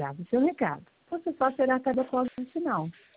grave o seu recado. Você só será até o final.